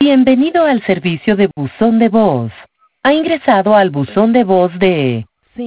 Bienvenido al servicio de buzón de voz. Ha ingresado al buzón de voz de